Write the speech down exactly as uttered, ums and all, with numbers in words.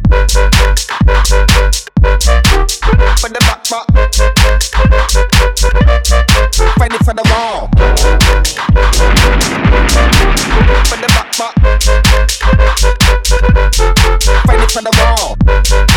For the back back. Fight it for the wall. For the back back. Fight it for the wall.